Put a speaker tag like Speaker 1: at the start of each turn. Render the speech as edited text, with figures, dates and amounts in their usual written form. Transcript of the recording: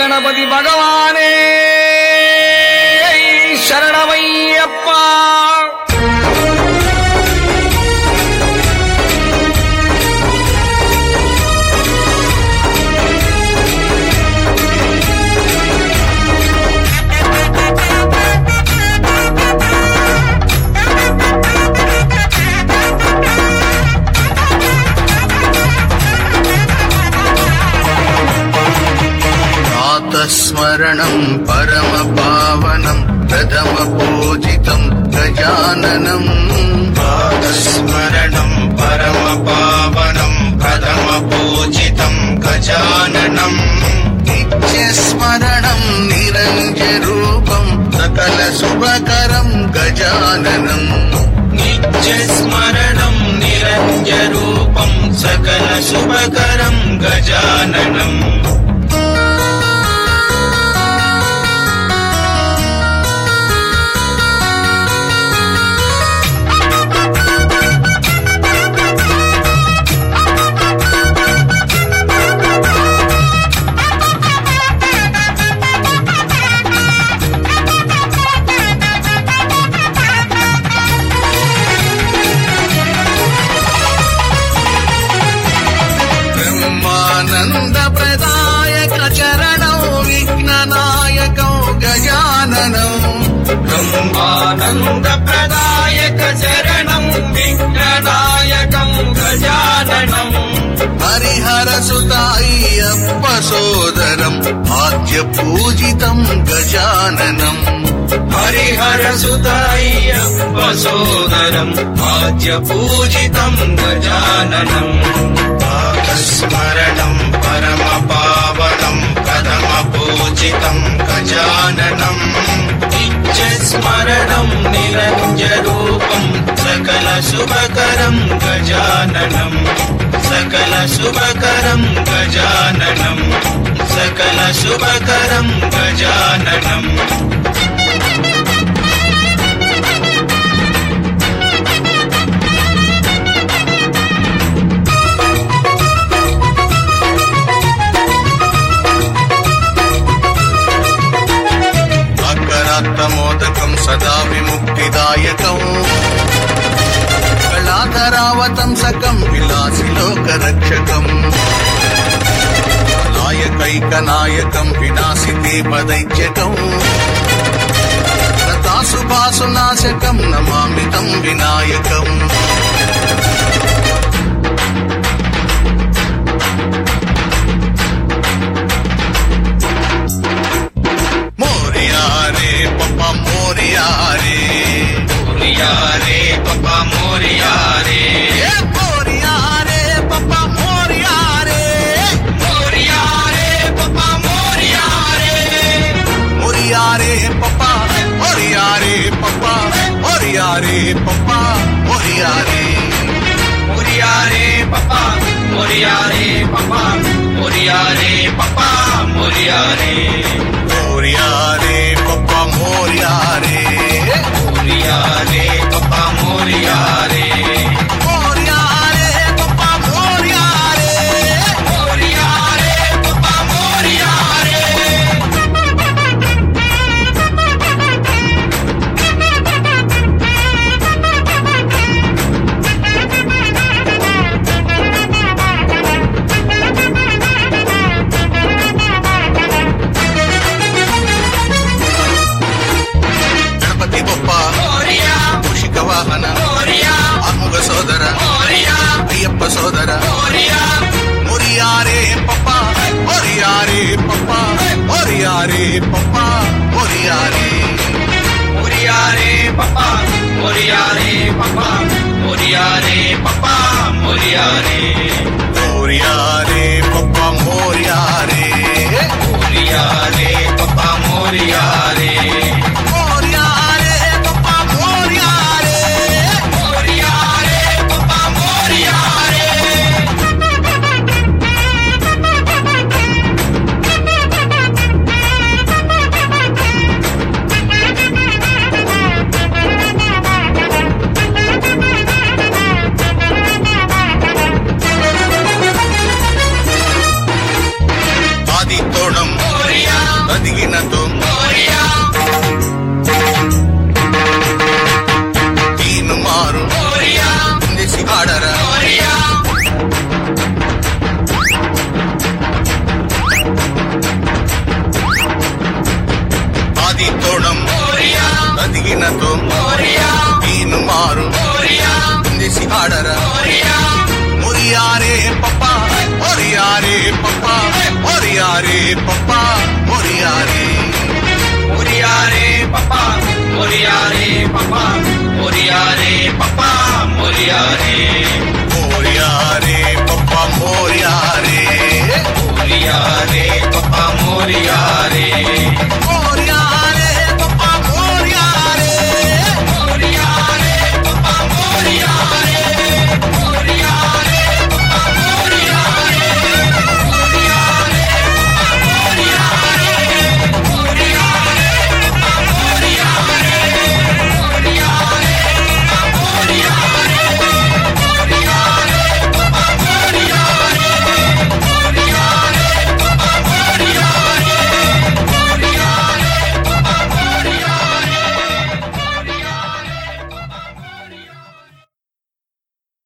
Speaker 1: గణపతి భగవానే శరణమయ్యప్ప.
Speaker 2: స్మరణం పరమ పావనం ప్రథమ పూజితం గజాననం.
Speaker 3: స్మరణం పరమ పావనం ప్రథమ పూజితం గజాననం.
Speaker 2: నిత్య స్మరణం నిరంజరూపం సకల శుభకరం గజాననం.
Speaker 3: నిత్య స్మరణం నిరంజరూపం సకల శుభకరం గజాననం.
Speaker 2: బ్రహ్మానంద ప్రదాయక చరణం విఘ్ననాయకం గజాననం.
Speaker 3: బ్రహ్మానంద ప్రదాయక చరణం విఘ్ననాయకం గజాననం.
Speaker 2: హరిహర సుతాయ్యప్ప సోదరం ఆద్య పూజితం గజాననం.
Speaker 3: హరిహర సుతాయ్యప్ప సోదరం ఆద్య పూజితం గజాననం. స్మరణం పరమ పావనం ప్రథమ పూజితం గజాననం. నిత్య స్మరణం నిరంజరూపం సకల శుభకరం గజాననం. సకల శుభకరం గజాననం. సకల శుభకరం గజాననం.
Speaker 2: మోదకం సదా విముక్తిదాయకం కళాధరావతంసకం విలాసి లోకరక్షకం. నాయకైకనాయకం వినాశితే పదైత్యకం లతాసుభాసునాశకం నమామితం వినాయకం. మోరియా రే పప్పా మోరియా రే.
Speaker 3: మోరియా రే పప్పా మోరియా రే.
Speaker 2: మోరియా రే పప్పా మోరియా రే.
Speaker 3: మోరియా రే పప్పా మోరియా రే.
Speaker 2: మోరియా రే పప్పా మోరియా రే పప్పా మోరియా రే పప్పా మోరియా రే.
Speaker 3: మోరియా రే పప్పా మోరియా రే పప్పా మోరియా రే పప్పా మోరియా రే.
Speaker 2: మోరియా రే పప్పా మోరియా రే.
Speaker 3: మోరియా రే పప్పా మోరియా రే.
Speaker 2: మోరియా రే పప్పా మోరియా రే.
Speaker 3: మోరియా రే పప్పా మోరియా రే.
Speaker 2: గణపతి బొప్ప
Speaker 3: మోరియా
Speaker 2: మూషిక వాహన
Speaker 3: మోరియా
Speaker 2: ఆముగ సోదర
Speaker 3: మోరియా
Speaker 2: అయ్యప్ప సోదర.
Speaker 3: మోరియా
Speaker 2: మోరియా రే పప్పా మోరియా రే పప్పా మోరియా రే పప్పా మోరియా రే.
Speaker 3: మోరియా రే పప్పా మోరియా రే పప్పా మోరియా రే పప్పా మోరియా రే.
Speaker 2: మోరియా రే పప్పా మోరియా రే.
Speaker 3: మోరియా రే పప్పా మోరియా రే.
Speaker 2: మోరియా రే పప్పా మోరియా రే.
Speaker 3: మోరియా రే పప్పా మోరియా రే.
Speaker 2: తోడం తదిగినతో ನೀನು ಮಾರು ನಿಸಿ ಆಡರ ಮೊರಿಯಾರೆ ಪಪ್ಪ ಮೊರಿಯಾರೆ ಪಪ್ಪ ಮೊರಿಯಾರೆ ಪಪ್ಪ ಮೊರಿಯಾರೆ
Speaker 3: ಮೊರಿಯಾರೆ ಪಪ್ಪ ಮೊರಿಯಾರೆ ಪಪ್ಪ ಮೊರಿಯಾರೆ ಪಪ್ಪ ಮೊರಿಯಾರೆ
Speaker 2: ಮೊರಿಯಾರೆ ಪಪ್ಪ ಮೊರಿಯಾರೆ
Speaker 3: ಮೊರಿಯಾರೆ ಪಪ್ಪ ಮೊರಿಯಾರೆ